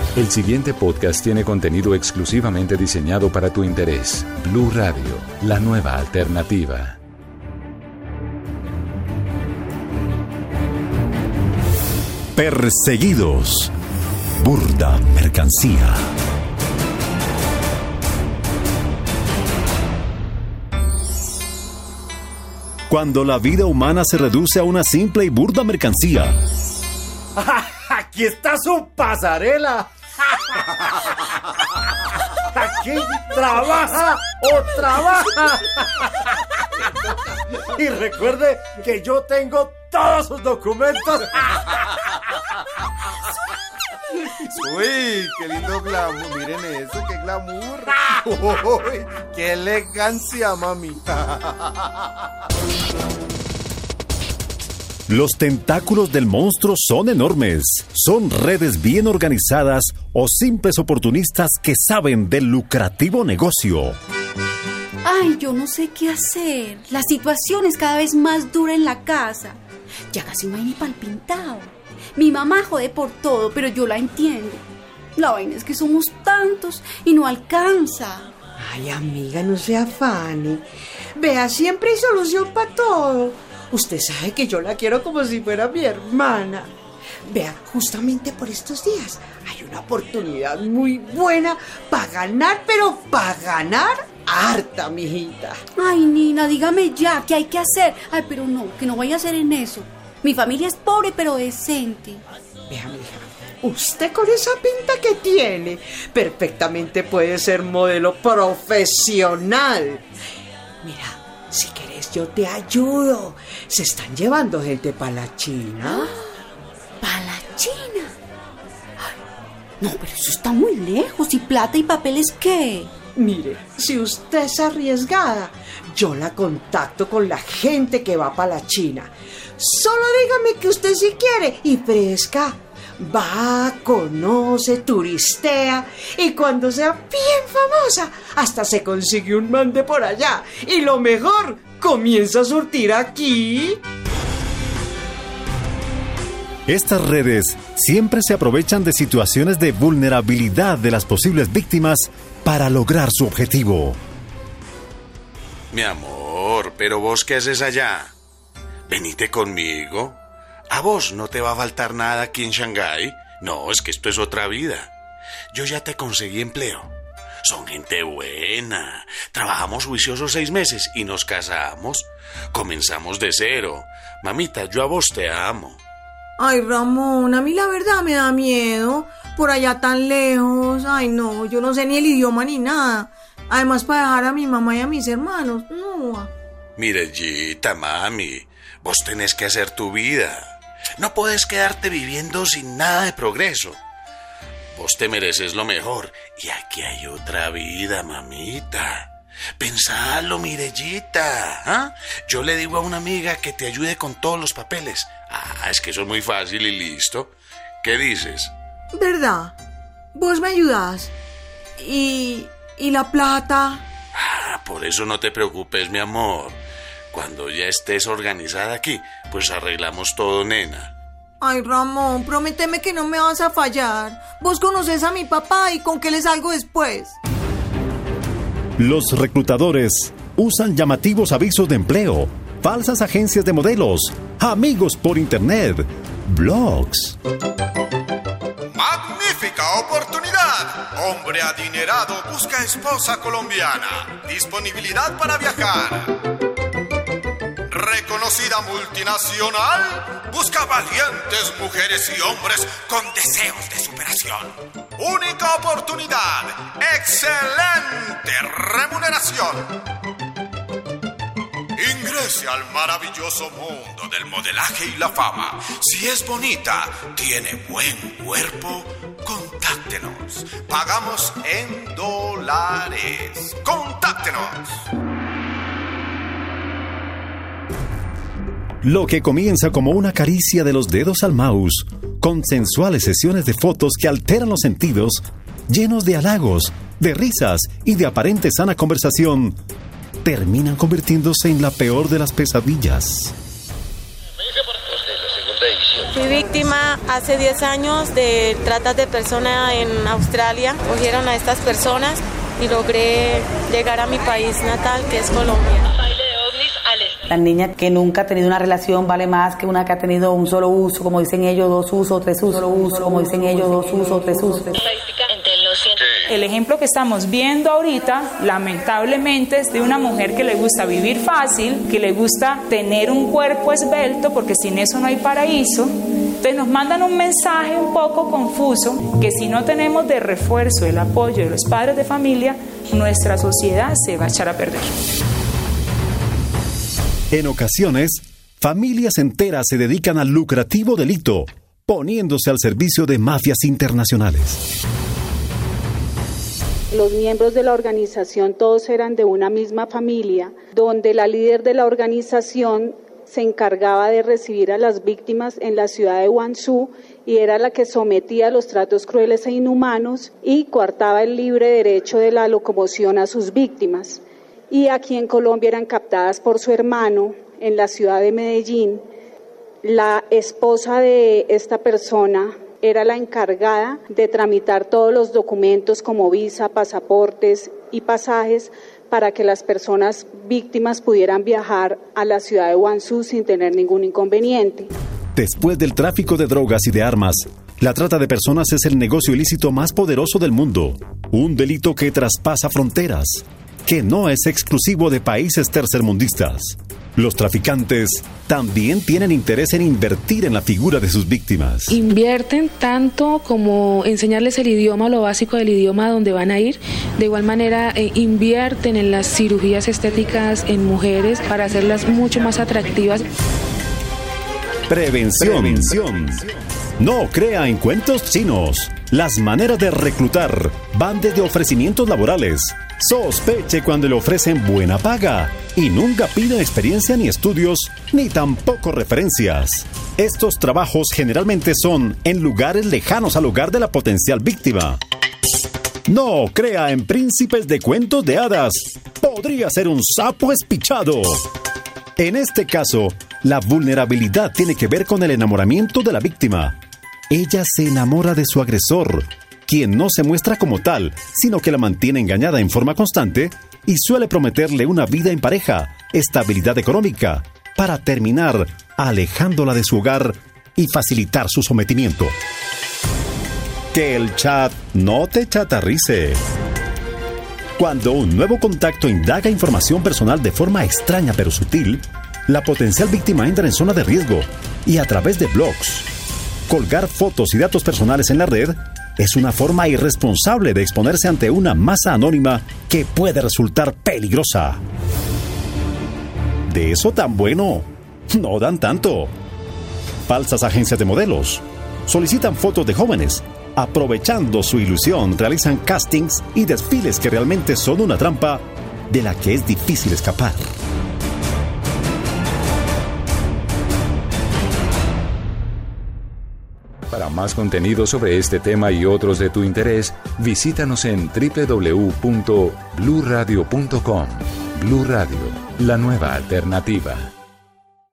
El siguiente podcast tiene contenido exclusivamente diseñado para tu interés. Blue Radio, la nueva alternativa. Perseguidos. Burda mercancía. Cuando la vida humana se reduce a una simple y burda mercancía. ¡Aquí está su pasarela! ¡Aquí trabaja o trabaja! Y recuerde que yo tengo todos sus documentos. Uy, qué lindo glamour. Miren eso, qué glamour. Uy, qué elegancia, mami. Los tentáculos del monstruo son enormes. Son redes bien organizadas o simples oportunistas que saben del lucrativo negocio. Ay, yo no sé qué hacer. La situación es cada vez más dura en la casa. Ya casi no hay ni pal pintado. Mi mamá jode por todo, pero yo la entiendo. La vaina es que somos tantos y no alcanza. Ay, amiga, no se afane. Vea, siempre hay solución para todo. Usted sabe que yo la quiero como si fuera mi hermana. Vea, justamente por estos días hay una oportunidad muy buena para ganar, pero para ganar harta, mijita. Ay, Nina, dígame ya, ¿qué hay que hacer? Ay, pero no, que no vaya a ser en eso. Mi familia es pobre, pero decente. Vea, mija, usted con esa pinta que tiene, perfectamente puede ser modelo profesional. Mira, si querés yo te ayudo. Se están llevando gente para la China. ¿Para la China? Ay, no, pero eso está muy lejos. ¿Y plata y papeles qué? Mire, si usted es arriesgada, yo la contacto con la gente que va para la China. Solo dígame que usted sí quiere y fresca. Va, conoce, turistea y cuando sea bien famosa, hasta se consigue un man de por allá. Y lo mejor, comienza a surtir aquí. Estas redes siempre se aprovechan de situaciones de vulnerabilidad de las posibles víctimas para lograr su objetivo. Mi amor, ¿pero vos qué haces allá? Venite conmigo. ¿A vos no te va a faltar nada aquí en Shanghái? No, es que esto es otra vida. Yo ya te conseguí empleo. Son gente buena. Trabajamos juiciosos 6 meses y nos casamos. Comenzamos de cero. Mamita, yo a vos te amo. Ay, Ramón, a mí la verdad me da miedo. Por allá tan lejos. Ay, no, yo no sé ni el idioma ni nada. Además, para dejar a mi mamá y a mis hermanos, no. Mire, Gita, mami, vos tenés que hacer tu vida. No podés quedarte viviendo sin nada de progreso. Vos te mereces lo mejor. Y aquí hay otra vida, mamita. Pensalo, Mirellita. ¿Ah? Yo le digo a una amiga que te ayude con todos los papeles. Es que eso es muy fácil y listo. ¿Qué dices? ¿Verdad? ¿Vos me ayudás? ¿Y la plata? Por eso no te preocupes, mi amor. Cuando ya estés organizada aquí, pues arreglamos todo, nena. Ay, Ramón, prométeme que no me vas a fallar. Vos conoces a mi papá y con qué le salgo después. Los reclutadores usan llamativos avisos de empleo, falsas agencias de modelos, amigos por internet, blogs. ¡Magnífica oportunidad! Hombre adinerado busca esposa colombiana. Disponibilidad para viajar. Reconocida multinacional busca valientes mujeres y hombres con deseos de superación. Única oportunidad. Excelente remuneración. Ingrese al maravilloso mundo del modelaje y la fama. Si es bonita, tiene buen cuerpo, contáctenos. Pagamos en dólares. Contáctenos. Lo que comienza como una caricia de los dedos al mouse, con sensuales sesiones de fotos que alteran los sentidos, llenos de halagos, de risas y de aparente sana conversación, terminan convirtiéndose en la peor de las pesadillas. de la segunda edición Fui víctima hace 10 años de trata de personas en Australia. Cogieron a estas personas y logré llegar a mi país natal, que es Colombia. La niña que nunca ha tenido una relación vale más que una que ha tenido un solo uso, como dicen ellos, 2 usos, 3 usos, solo uso, como dicen ellos, 2 usos, 3 usos. El ejemplo que estamos viendo ahorita, lamentablemente, es de una mujer que le gusta vivir fácil, que le gusta tener un cuerpo esbelto, porque sin eso no hay paraíso. Entonces nos mandan un mensaje un poco confuso, que si no tenemos de refuerzo el apoyo de los padres de familia, nuestra sociedad se va a echar a perder. En ocasiones, familias enteras se dedican al lucrativo delito, poniéndose al servicio de mafias internacionales. Los miembros de la organización todos eran de una misma familia, donde la líder de la organización se encargaba de recibir a las víctimas en la ciudad de Guangzhou y era la que sometía a los tratos crueles e inhumanos y coartaba el libre derecho de la locomoción a sus víctimas. Y aquí en Colombia eran captadas por su hermano en la ciudad de Medellín. La esposa de esta persona era la encargada de tramitar todos los documentos como visa, pasaportes y pasajes para que las personas víctimas pudieran viajar a la ciudad de Guangzhou sin tener ningún inconveniente. Después del tráfico de drogas y de armas, la trata de personas es el negocio ilícito más poderoso del mundo. Un delito que traspasa fronteras, que no es exclusivo de países tercermundistas. Los traficantes también tienen interés en invertir en la figura de sus víctimas. Invierten tanto como enseñarles el idioma, lo básico del idioma donde van a ir. De igual manera invierten en las cirugías estéticas en mujeres para hacerlas mucho más atractivas. Prevención. No crea en cuentos chinos. Las maneras de reclutar van desde ofrecimientos laborales. Sospeche cuando le ofrecen buena paga y nunca pida experiencia ni estudios, ni tampoco referencias. Estos trabajos generalmente son en lugares lejanos al hogar de la potencial víctima. No crea en príncipes de cuentos de hadas. Podría ser un sapo espichado. En este caso, la vulnerabilidad tiene que ver con el enamoramiento de la víctima. Ella se enamora de su agresor, quien no se muestra como tal, sino que la mantiene engañada en forma constante y suele prometerle una vida en pareja, estabilidad económica, para terminar alejándola de su hogar y facilitar su sometimiento. Que el chat no te chatarrice. Cuando un nuevo contacto indaga información personal de forma extraña pero sutil, la potencial víctima entra en zona de riesgo y a través de blogs. Colgar fotos y datos personales en la red es una forma irresponsable de exponerse ante una masa anónima que puede resultar peligrosa. De eso tan bueno, no dan tanto. Falsas agencias de modelos solicitan fotos de jóvenes. Aprovechando su ilusión, realizan castings y desfiles que realmente son una trampa de la que es difícil escapar. Para más contenido sobre este tema y otros de tu interés, visítanos en www.bluradio.com. Blu Radio, la nueva alternativa.